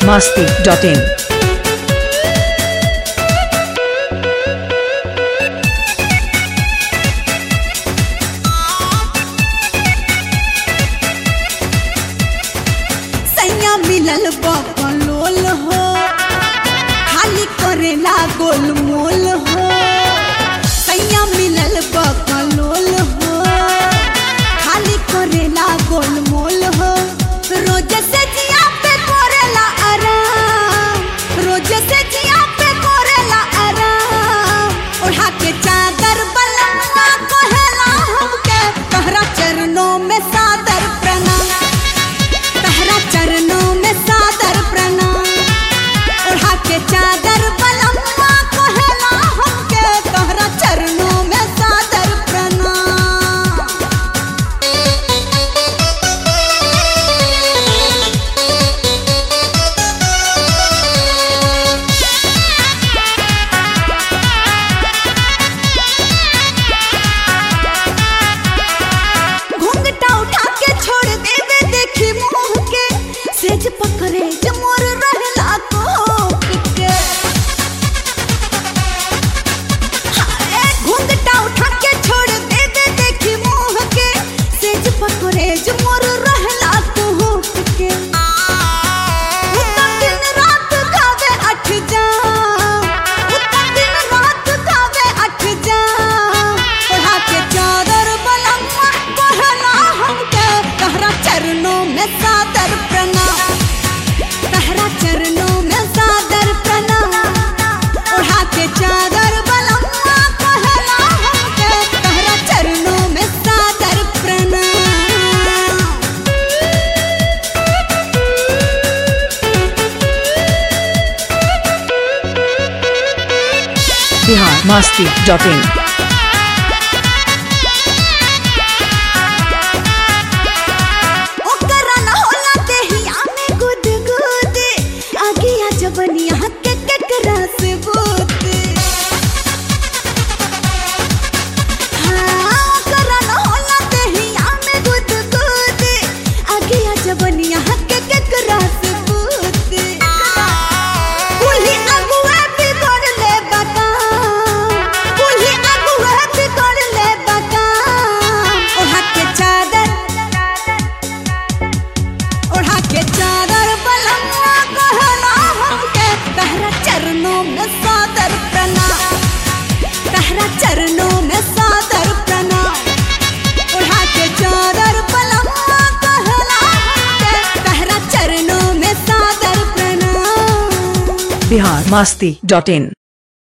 biharmasti.in सैया मिलल बकलोल हो खाली करेला गोलमोल हो। सैया मिलल बकलोल हो खाली करेला गोलमोल हो। रोज से जिया पे करेला आराम, रोज से जिया पे करेला आराम। ओढ़ा के चादर बलम्मा कहेला हमके तहरा चरणों में सादर प्रणाम, तहरा चरणों में सादर प्रणाम। ओढ़ा के चादर बलम्मा कहेला हमके तहरा चरणों में सादर प्रणाम। घूंघटा उठा के छोड़ देवे देखी मुँह के, सेज पकड़े जमोर रहला कोक के। हाय घूंघटा उठा के छोड़ देवे देखी मुँह के, सेज पकड़े जमोर रहला कोक के। उतना दिन रात खावे अठ जाम, उतना दिन रात खावे अठ जाम। ओढ़ा के चादर बलम्मा कहला हमके तहरा चरणों में सादर प्रणाम, तहरा चरणों में सादर प्रणाम। ओढ़ा के चादर बलम्मा कहला हमके तहरा चरणों में सादर प्रणाम। biharmasti.in ओकरा न होला देहिया में गुदगुद, आगिया जबनिया के केकरा से बूत। हाँ ओकरा न होला देहिया में गुदगुद, आगिया जबनिया के केकरा से बूत। कुल्ही अगुआ बिगड़ ले बकाम, कुल्ही अगुआ बिगड़ ले बकाम। ओढ़ा के चादर, ओढ़ा के चादर बलम्मा कहला हमके तहरा चरणों में सादर प्रणाम, तहरा चरणों में सादर प्रणाम। ओढ़ा के चादर बलम्मा कहला हमके तहरा चरणों में सादर प्रणाम। biharmasti.in